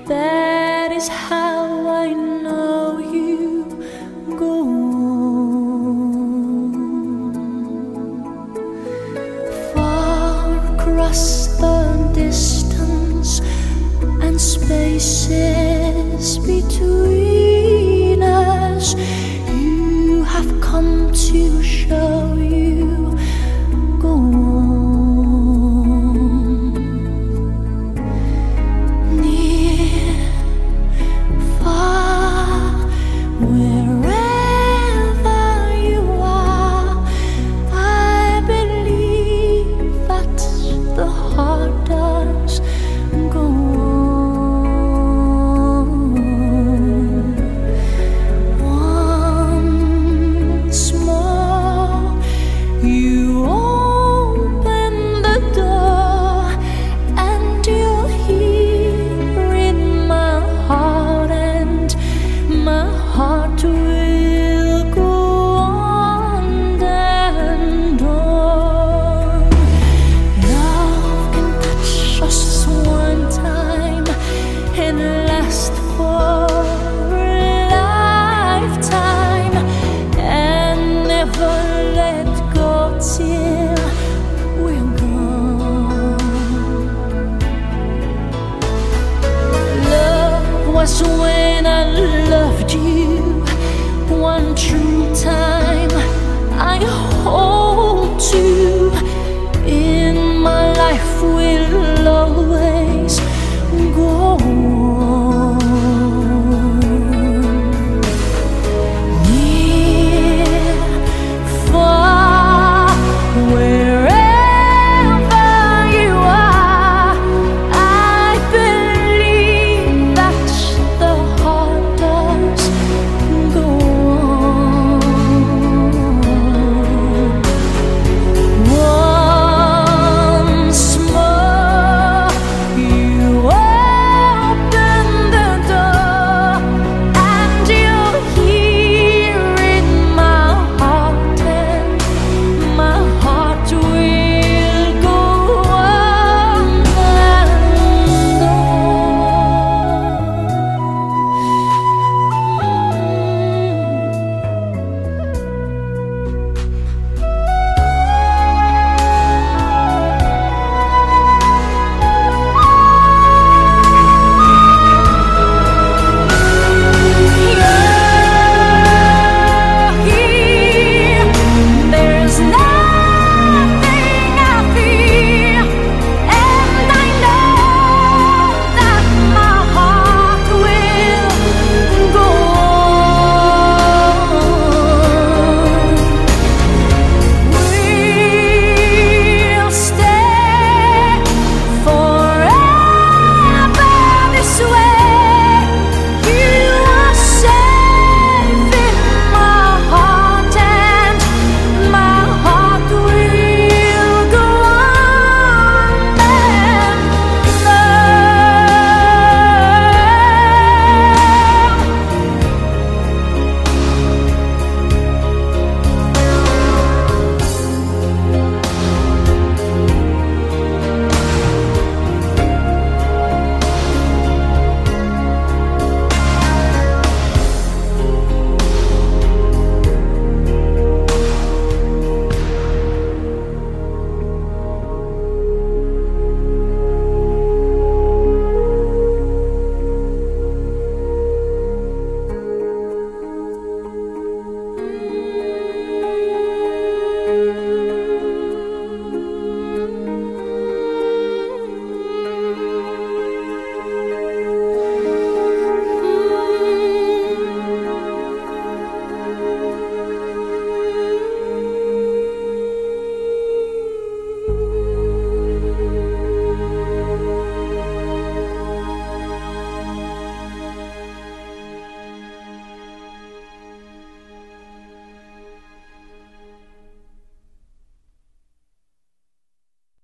That is how I know you go on. Far across the distance and spaces between us, you have come to show you go on. Near, far, wherever you are, I believe that the heart does go on. Once more, you open the door, and you'll hear in my heart, and my heart will go on and on. Love can touch us one time and last for a lifetime, and never let go till we're gone. Love was when